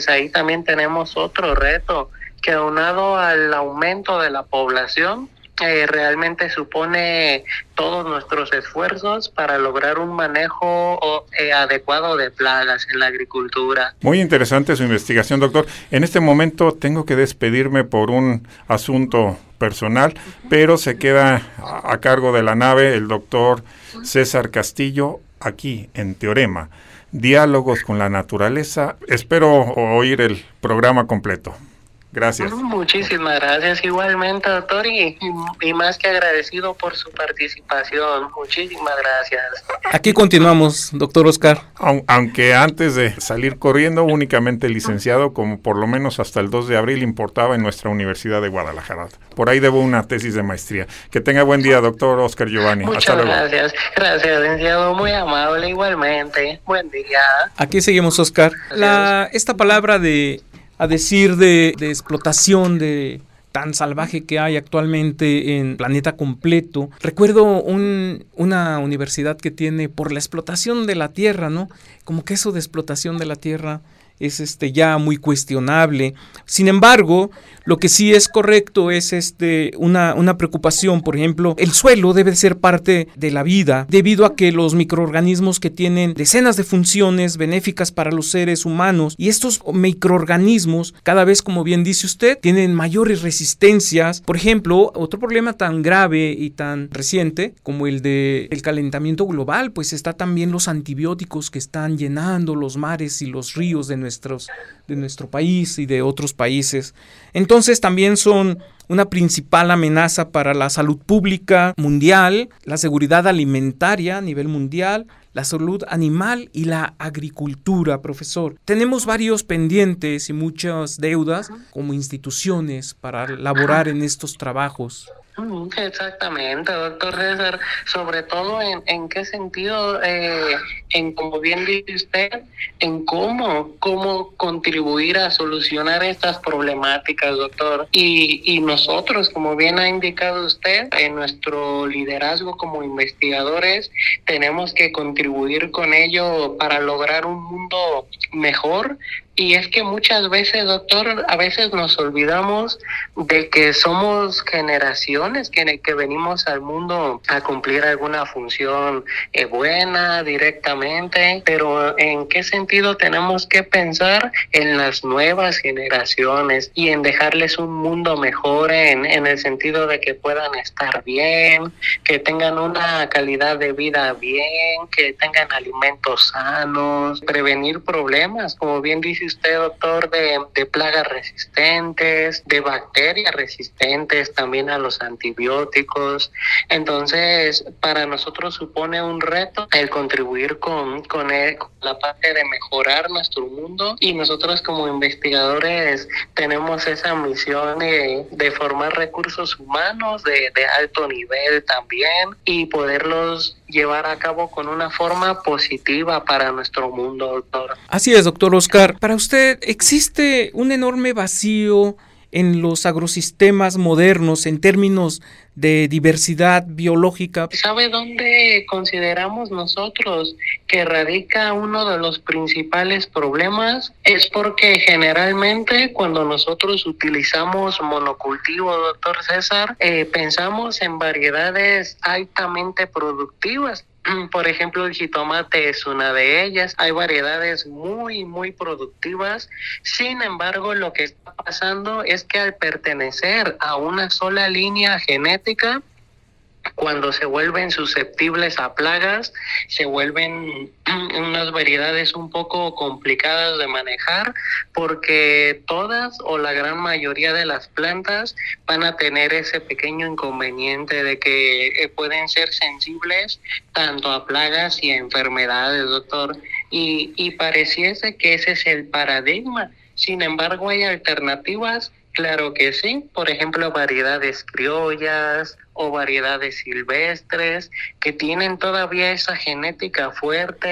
también tenemos otro reto que, aunado al aumento de la población, Eh, realmente supone todos nuestros esfuerzos para lograr un manejo eh, adecuado de plagas en la agricultura. Muy interesante su investigación, doctor. En este momento tengo que despedirme por un asunto personal, pero se queda a, a cargo de la nave el doctor César Castillo, aquí en Teorema, Diálogos con la Naturaleza. Espero oír el programa completo. Gracias. Muchísimas gracias igualmente, doctor, y, y más que agradecido por su participación. Muchísimas gracias. Aquí continuamos, doctor Oscar. Aunque antes de salir corriendo, únicamente licenciado, como por lo menos hasta el dos de abril importaba en nuestra Universidad de Guadalajara. Por ahí debo una tesis de maestría. Que tenga buen día, doctor Oscar Giovanni. Muchas hasta luego. gracias. Gracias, licenciado. Muy amable igualmente. Buen día. Aquí seguimos, Oscar. La, esta palabra de... a decir de, de explotación de tan salvaje que hay actualmente en planeta completo. Recuerdo un, una universidad que tiene por la explotación de la tierra, ¿no? Como que eso de explotación de la tierra es este ya muy cuestionable. Sin embargo, lo que sí es correcto es este una, una preocupación. Por ejemplo, el suelo debe ser parte de la vida, debido a que los microorganismos que tienen decenas de funciones benéficas para los seres humanos, y estos microorganismos, cada vez, como bien dice usted, tienen mayores resistencias. Por ejemplo, otro problema tan grave y tan reciente como el de el calentamiento global, pues está también los antibióticos que están llenando los mares y los ríos de nuestros de nuestro país y de otros países. Entonces también son una principal amenaza para la salud pública mundial, la seguridad alimentaria a nivel mundial, la salud animal y la agricultura, profesor. Tenemos varios pendientes y muchas deudas como instituciones para laborar en estos trabajos. Exactamente, doctor César, sobre todo en, en qué sentido, eh, en como bien dice usted, en cómo, cómo contribuir a solucionar estas problemáticas, doctor. Y, y nosotros, como bien ha indicado usted, en nuestro liderazgo como investigadores, tenemos que contribuir con ello para lograr un mundo mejor. Y es que muchas veces, doctor, a veces nos olvidamos de que somos generaciones que, que venimos al mundo a cumplir alguna función eh, buena directamente, pero ¿en qué sentido tenemos que pensar en las nuevas generaciones y en dejarles un mundo mejor en, en el sentido de que puedan estar bien, que tengan una calidad de vida bien, que tengan alimentos sanos, prevenir problemas, como bien dice usted, doctor, de, de plagas resistentes, de bacterias resistentes también a los antibióticos? Entonces, para nosotros supone un reto el contribuir con, con, el, con la parte de mejorar nuestro mundo, y nosotros como investigadores tenemos esa misión de, de formar recursos humanos de, de alto nivel también y poderlos llevar a cabo con una forma positiva para nuestro mundo, doctor. Así es, doctor Oscar. Para usted, ¿existe un enorme vacío en los agrosistemas modernos en términos de diversidad biológica? ¿Sabe dónde consideramos nosotros que radica uno de los principales problemas? Es porque generalmente cuando nosotros utilizamos monocultivo, doctor César, eh, pensamos en variedades altamente productivas. Por ejemplo, el jitomate es una de ellas. Hay variedades muy, muy productivas. Sin embargo, lo que está pasando es que al pertenecer a una sola línea genética, cuando se vuelven susceptibles a plagas, se vuelven unas variedades un poco complicadas de manejar, porque todas o la gran mayoría de las plantas van a tener ese pequeño inconveniente de que eh, pueden ser sensibles tanto a plagas y a enfermedades, doctor. Y, y pareciese que ese es el paradigma. Sin embargo, hay alternativas. Claro que sí, por ejemplo, variedades criollas o variedades silvestres que tienen todavía esa genética fuerte,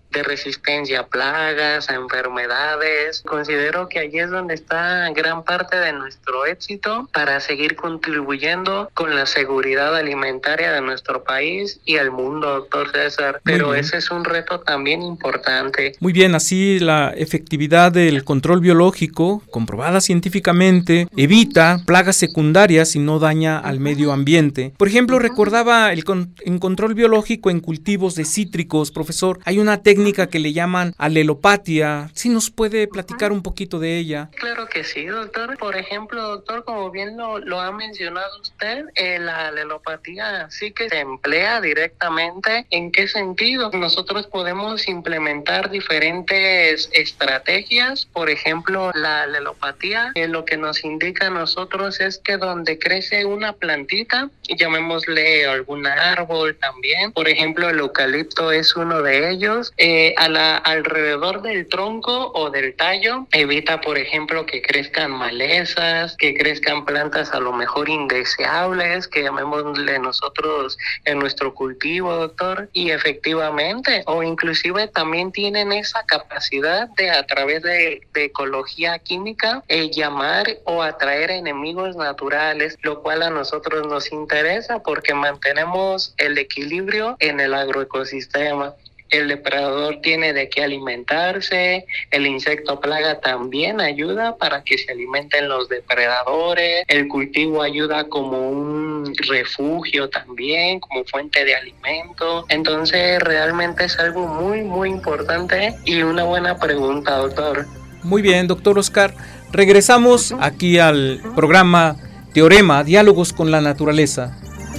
de resistencia a plagas, a enfermedades. Considero que allí es donde está gran parte de nuestro éxito para seguir contribuyendo con la seguridad alimentaria de nuestro país y el mundo, doctor César. Pero ese es un reto también importante. Muy bien, así la efectividad del control biológico, comprobada científicamente, evita plagas secundarias y no daña al medio ambiente. Por ejemplo, recordaba el con- en control biológico en cultivos de cítricos, profesor, hay una técnica que le llaman alelopatía. ¿Sí nos puede platicar un poquito de ella? Claro que sí, doctor. Por ejemplo, doctor, como bien lo, lo ha mencionado usted, eh, la alelopatía sí que se emplea directamente. ¿En qué sentido? Nosotros podemos implementar diferentes estrategias. Por ejemplo, la alelopatía, eh, lo que nos indica a nosotros es que donde crece una plantita, llamémosle algún árbol también, por ejemplo, el eucalipto es uno de ellos, eh, a la, alrededor del tronco o del tallo, evita, por ejemplo, que crezcan malezas, que crezcan plantas a lo mejor indeseables, que llamémosle nosotros en nuestro cultivo, doctor, y efectivamente, o inclusive también tienen esa capacidad de a través de, de ecología química, eh, llamar o atraer enemigos naturales, lo cual a nosotros nos interesa porque mantenemos el equilibrio en el agroecosistema. El depredador tiene de qué alimentarse, el insecto plaga también ayuda para que se alimenten los depredadores, el cultivo ayuda como un refugio también, como fuente de alimento. Entonces realmente es algo muy muy importante y una buena pregunta, doctor. Muy bien, doctor Oscar. Regresamos aquí al programa Teorema, Diálogos con la Naturaleza.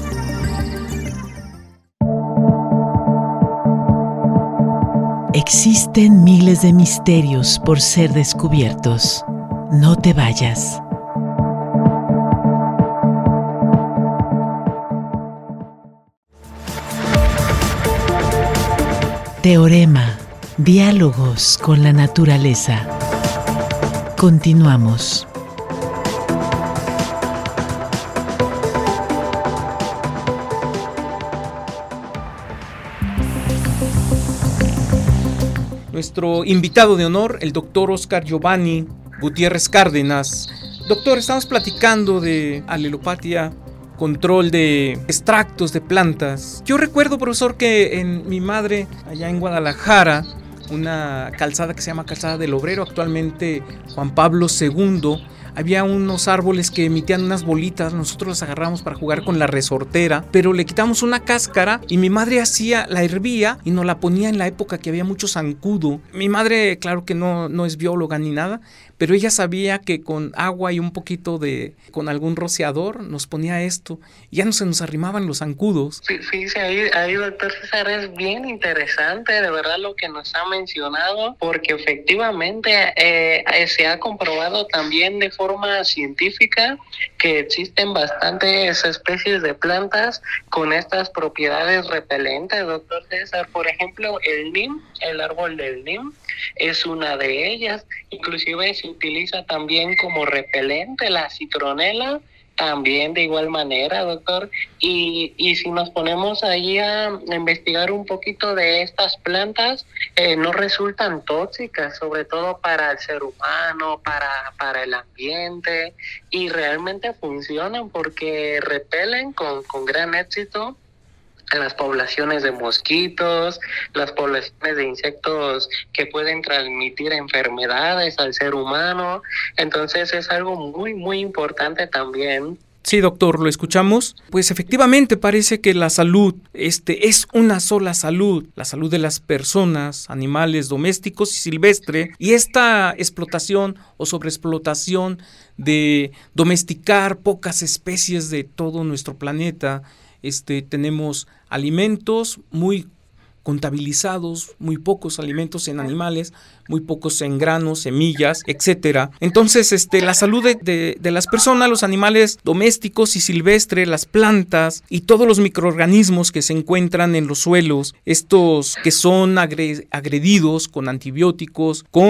Existen miles de misterios por ser descubiertos. No te vayas. Teorema, diálogos con la naturaleza. Continuamos. Nuestro invitado de honor, el doctor Oscar Giovanni Gutiérrez Cárdenas. Doctor, estamos platicando de alelopatía, control de extractos de plantas. Yo recuerdo, profesor, que en mi madre, allá en Guadalajara, una calzada que se llama Calzada del Obrero, actualmente Juan Pablo segundo, había unos árboles que emitían unas bolitas, nosotros las agarramos para jugar con la resortera, pero le quitamos una cáscara y mi madre hacía, la hervía y nos la ponía en la época que había mucho zancudo. Mi madre, claro que no, no es bióloga ni nada, pero ella sabía que con agua y un poquito de, con algún rociador, nos ponía esto y ya no se nos arrimaban los zancudos. Sí, fíjese, ahí, ahí, doctor César, es bien interesante de verdad lo que nos ha mencionado, porque efectivamente eh, se ha comprobado también de forma científica que existen bastantes especies de plantas con estas propiedades repelentes, doctor César. Por ejemplo, el nim, el árbol del nim, es una de ellas. Inclusive se utiliza también como repelente la citronela, también de igual manera, doctor. Y, y si nos ponemos ahí a investigar un poquito de estas plantas, eh, no resultan tóxicas, sobre todo para el ser humano, para, para el ambiente, y realmente funcionan porque repelen con, con gran éxito las poblaciones de mosquitos, las poblaciones de insectos que pueden transmitir enfermedades al ser humano. Entonces es algo muy, muy importante también. Sí, doctor, ¿lo escuchamos? Pues efectivamente parece que la salud este, es una sola salud, la salud de las personas, animales domésticos y silvestres, y esta explotación o sobreexplotación de domesticar pocas especies de todo nuestro planeta. Este, tenemos alimentos muy contabilizados, muy pocos alimentos en animales, muy pocos en granos, semillas, etcétera. Entonces, este, la salud de, de, de las personas, los animales domésticos y silvestres, las plantas y todos los microorganismos que se encuentran en los suelos, estos que son agre, agredidos con antibióticos, con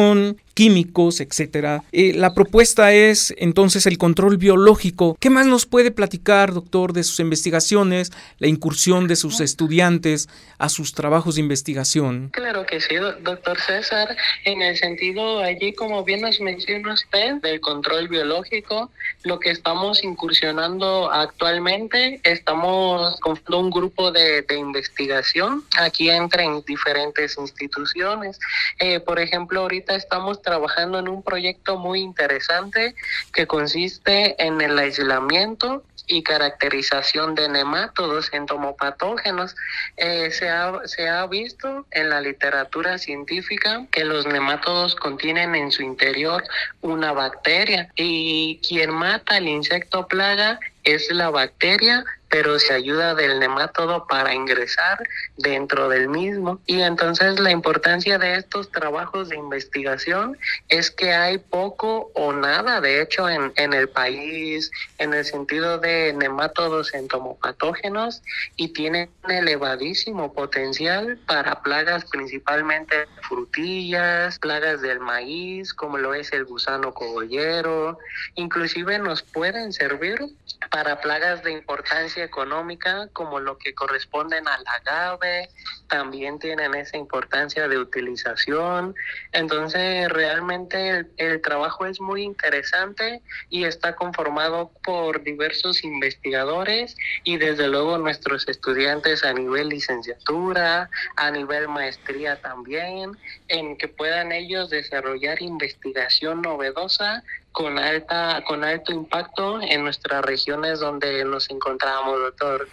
químicos, etcétera. Eh, la propuesta es entonces el control biológico. ¿Qué más nos puede platicar, doctor, de sus investigaciones, la incursión de sus estudiantes a sus trabajos de investigación? Claro que sí, doctor César. En el sentido allí, como bien nos menciona usted, del control biológico, lo que estamos incursionando actualmente, estamos con un grupo de, de investigación. Aquí entran diferentes instituciones. Eh, por ejemplo, ahorita estamos trabajando en un proyecto muy interesante que consiste en el aislamiento y caracterización de nemátodos entomopatógenos. Eh, se ha, se ha visto en la literatura científica que los nemátodos contienen en su interior una bacteria, y quien mata al insecto plaga es la bacteria, pero se ayuda del nemátodo para ingresar dentro del mismo. Y entonces la importancia de estos trabajos de investigación es que hay poco o nada, de hecho, en, en el país, en el sentido de nemátodos entomopatógenos, y tienen un elevadísimo potencial para plagas, principalmente frutillas, plagas del maíz, como lo es el gusano cogollero. Inclusive nos pueden servir para plagas de importancia económica, como lo que corresponden al agave, también tienen esa importancia de utilización. Entonces realmente el, el trabajo es muy interesante y está conformado por diversos investigadores y desde luego nuestros estudiantes a nivel licenciatura, a nivel maestría también, en que puedan ellos desarrollar investigación novedosa con alta con alto impacto en nuestras regiones donde nos encontramos, doctor.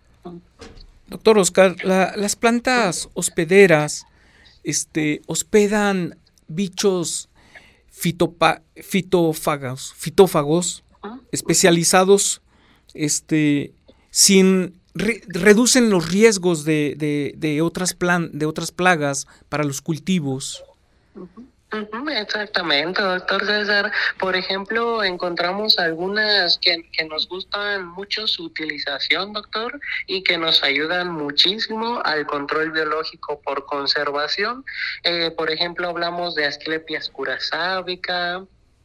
Doctor Oscar, la, las plantas hospederas este, hospedan bichos fitopa, fitófagos, fitófagos especializados, este, sin re, reducen los riesgos de, de, de otras plan, de otras plagas para los cultivos. Uh-huh. Exactamente, doctor César. Por ejemplo, encontramos algunas que, que nos gustan mucho su utilización, doctor, y que nos ayudan muchísimo al control biológico por conservación. Eh, por ejemplo, hablamos de Asclepias curasábica,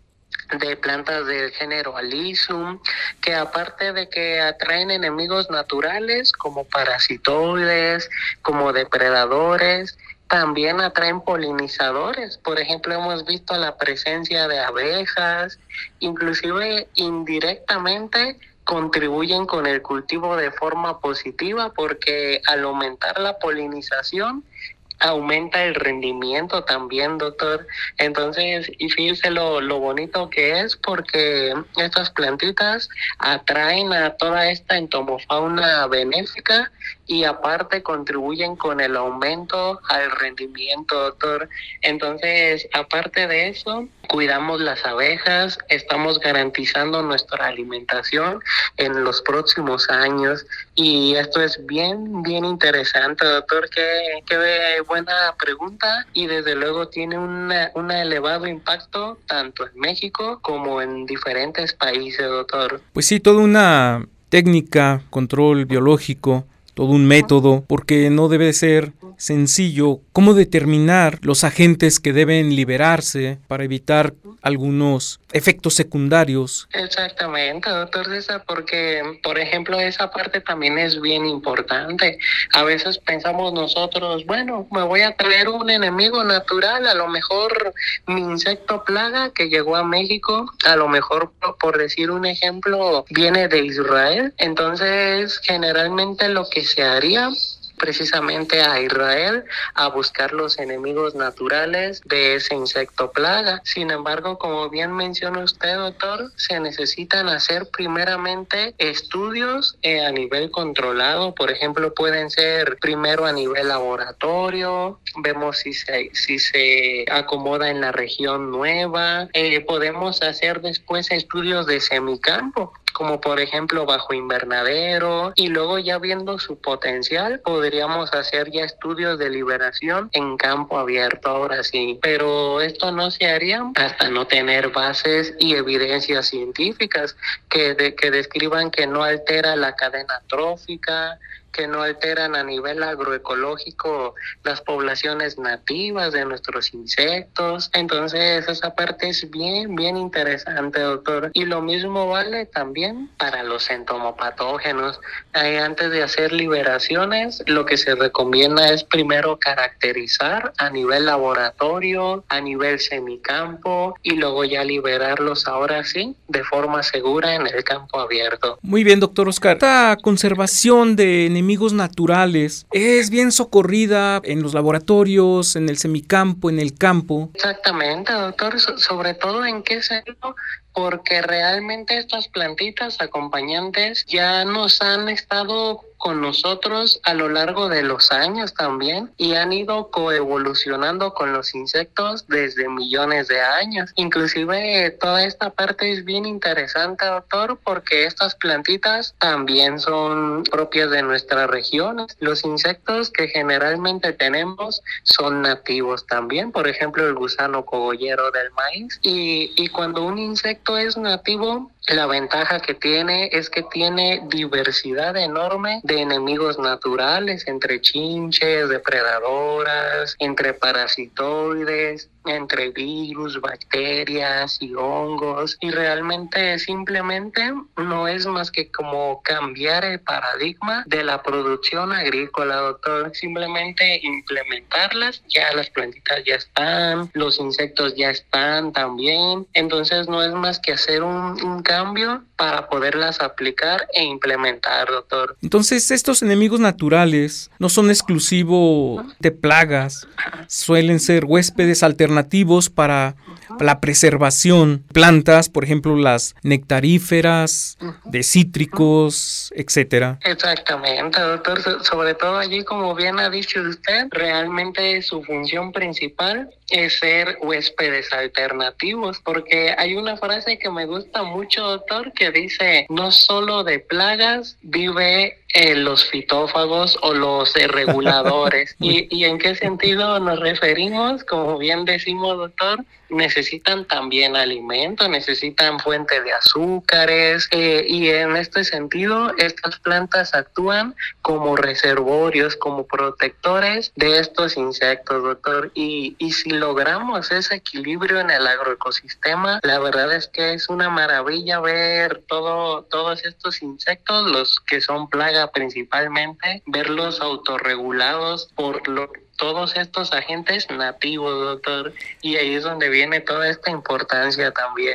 de plantas del género Alyssum, que aparte de que atraen enemigos naturales como parasitoides, como depredadores, también atraen polinizadores. Por ejemplo, hemos visto la presencia de abejas, inclusive indirectamente contribuyen con el cultivo de forma positiva, porque al aumentar la polinización aumenta el rendimiento también, doctor. Entonces, y fíjese lo, lo bonito que es, porque estas plantitas atraen a toda esta entomofauna benéfica y aparte contribuyen con el aumento al rendimiento, doctor. Entonces, aparte de eso, cuidamos las abejas, estamos garantizando nuestra alimentación en los próximos años, y esto es bien, bien interesante, doctor. Qué, qué buena pregunta, y desde luego tiene una, un elevado impacto tanto en México como en diferentes países, doctor. Pues sí, toda una técnica, control biológico, todo un método, porque no debe ser sencillo cómo determinar los agentes que deben liberarse para evitar algunos efectos secundarios. Exactamente, doctor César, porque, por ejemplo, esa parte también es bien importante. A veces pensamos nosotros, bueno, me voy a traer un enemigo natural, a lo mejor mi insecto plaga que llegó a México, a lo mejor, por decir un ejemplo, viene de Israel. Entonces, generalmente lo que se haría precisamente a Israel a buscar los enemigos naturales de ese insecto plaga. Sin embargo, como bien menciona usted, doctor, se necesitan hacer primeramente estudios eh, a nivel controlado. Por ejemplo, pueden ser primero a nivel laboratorio, vemos si se, si se acomoda en la región nueva. Eh, podemos hacer después estudios de semicampo, como por ejemplo bajo invernadero, y luego ya viendo su potencial podríamos hacer ya estudios de liberación en campo abierto, ahora sí, pero esto no se haría hasta no tener bases y evidencias científicas que, de, que describan que no altera la cadena trófica, que no alteran a nivel agroecológico las poblaciones nativas de nuestros insectos. Entonces esa parte es bien, bien interesante, doctor. Y lo mismo vale también para los entomopatógenos. Eh, antes de hacer liberaciones, lo que se recomienda es primero caracterizar a nivel laboratorio, a nivel semicampo, y luego ya liberarlos ahora sí de forma segura en el campo abierto. Muy bien, doctor Oscar. Esta conservación de enemigos naturales es bien socorrida en los laboratorios, en el semicampo, en el campo. Exactamente, doctor. So- sobre todo en qué sentido, porque realmente estas plantitas acompañantes ya nos han estado con nosotros a lo largo de los años también y han ido coevolucionando con los insectos desde millones de años. Inclusive toda esta parte es bien interesante, doctor, porque estas plantitas también son propias de nuestras regiones. Los insectos que generalmente tenemos son nativos también, por ejemplo el gusano cogollero del maíz, y, y cuando un insecto es nativo, la ventaja que tiene es que tiene diversidad enorme de enemigos naturales, entre chinches, depredadoras, entre parasitoides, entre virus, bacterias y hongos, y realmente simplemente no es más que como cambiar el paradigma de la producción agrícola, doctor. Simplemente implementarlas, ya las plantitas ya están, los insectos ya están también, entonces no es más que hacer un, un cambio para poderlas aplicar e implementar, doctor. Entonces, estos enemigos naturales no son exclusivos de plagas, suelen ser huéspedes alternativos para la preservación. Plantas, por ejemplo, las nectaríferas, de cítricos, etcétera. Exactamente, doctor. So- sobre todo allí, como bien ha dicho usted, realmente su función principal es ser huéspedes alternativos, porque hay una frase que me gusta mucho, doctor, que dice: no solo de plagas vive eh, los fitófagos o los eh, reguladores. ¿Y, ¿Y en qué sentido nos referimos? Como bien decimos, doctor, necesitan también alimento, necesitan fuente de azúcares, eh, y en este sentido estas plantas actúan como reservorios, como protectores de estos insectos, doctor. Y, y si logramos ese equilibrio en el agroecosistema, la verdad es que es una maravilla ver todo, todos estos insectos, los que son plaga principalmente, verlos autorregulados por lo todos estos agentes nativos, doctor, y ahí es donde viene toda esta importancia también.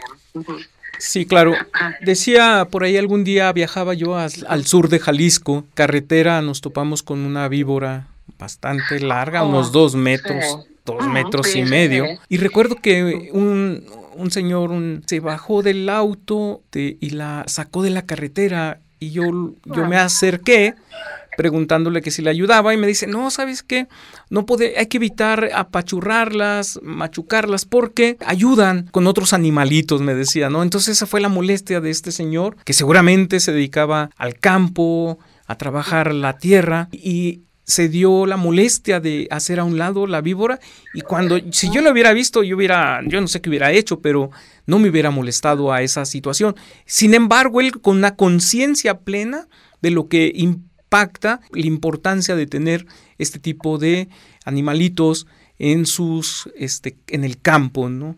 Sí, claro. Decía, por ahí algún día viajaba yo al, al sur de Jalisco, carretera, nos topamos con una víbora bastante larga, Oh, unos dos metros, sí. dos Ujú, metros sí, y sí, medio. sí. Y recuerdo que un, un señor un, se bajó del auto de, y la sacó de la carretera y yo, yo me acerqué preguntándole que si le ayudaba y me dice, no, ¿sabes qué? No puede, hay que evitar apachurrarlas, machucarlas porque ayudan con otros animalitos, me decía, ¿no? Entonces esa fue la molestia de este señor que seguramente se dedicaba al campo, a trabajar la tierra y se dio la molestia de hacer a un lado la víbora y cuando, si yo lo hubiera visto, yo hubiera, yo no sé qué hubiera hecho, pero no me hubiera molestado a esa situación. Sin embargo, él con una conciencia plena de lo que impacta la importancia de tener este tipo de animalitos en sus, este, en el campo, ¿no?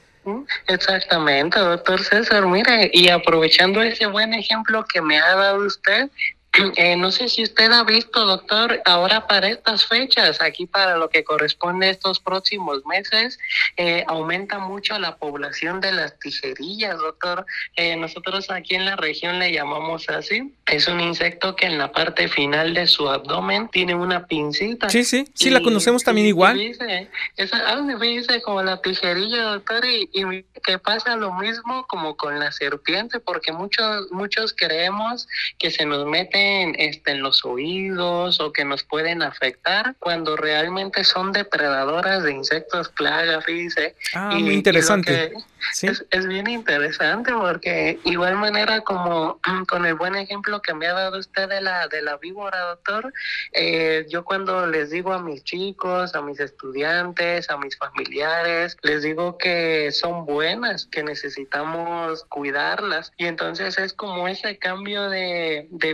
Exactamente, doctor César. Mire, y aprovechando ese buen ejemplo que me ha dado usted, Eh, no sé si usted ha visto, doctor, ahora para estas fechas, aquí para lo que corresponde a estos próximos meses, eh, aumenta mucho la población de las tijerillas, doctor. Eh, nosotros aquí en la región le llamamos así. Es un insecto que en la parte final de su abdomen tiene una pincita. Sí, sí, sí, y, la conocemos también y, igual. Y dice, esa, ah, me dice como la tijerilla, doctor, y, y que pasa lo mismo como con la serpiente, porque muchos, muchos creemos que se nos mete En, este, en los oídos o que nos pueden afectar cuando realmente son depredadoras de insectos plaga, fíjese. Ah, y, muy interesante. Y ¿sí? es, es bien interesante porque igual manera como con el buen ejemplo que me ha dado usted de la, de la víbora, doctor, eh, yo cuando les digo a mis chicos, a mis estudiantes, a mis familiares, les digo que son buenas, que necesitamos cuidarlas, y entonces es como ese cambio de, de visión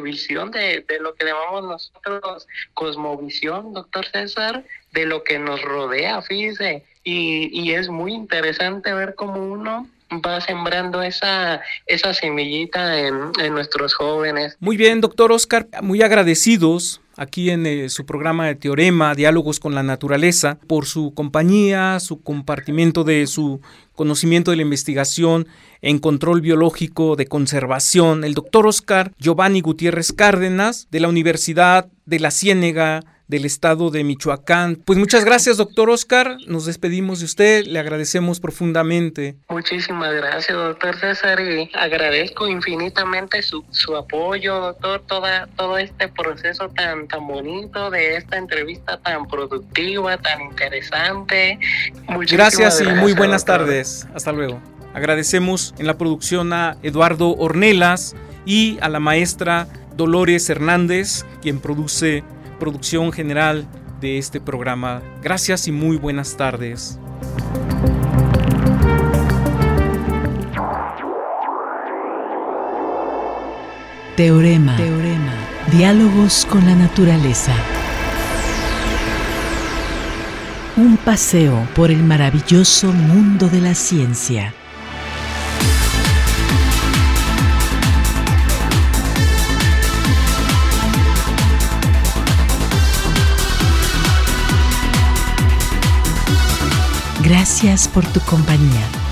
construcción de, de lo que llamamos nosotros cosmovisión, doctor César, de lo que nos rodea, fíjese, y, y es muy interesante ver cómo uno va sembrando esa, esa semillita en, en nuestros jóvenes. Muy bien, doctor Oscar, muy agradecidos aquí en eh, su programa de Teorema, Diálogos con la Naturaleza, por su compañía, su compartimiento de su conocimiento de la investigación en control biológico de conservación. El doctor Oscar Giovanni Gutiérrez Cárdenas, de la Universidad de la Ciénega, del estado de Michoacán. Pues muchas gracias, doctor Oscar. Nos despedimos de usted. Le agradecemos profundamente. Muchísimas gracias, doctor César, y agradezco infinitamente su, su apoyo, doctor, toda, todo este proceso tan, tan bonito de esta entrevista tan productiva, tan interesante. Muchísimas gracias y gracias, muy buenas doctor. tardes. Hasta luego. Agradecemos en la producción a Eduardo Ornelas y a la maestra Dolores Hernández, quien produce producción general de este programa. Gracias y muy buenas tardes. Teorema. Teorema. Diálogos con la naturaleza. Un paseo por el maravilloso mundo de la ciencia. Gracias por tu compañía.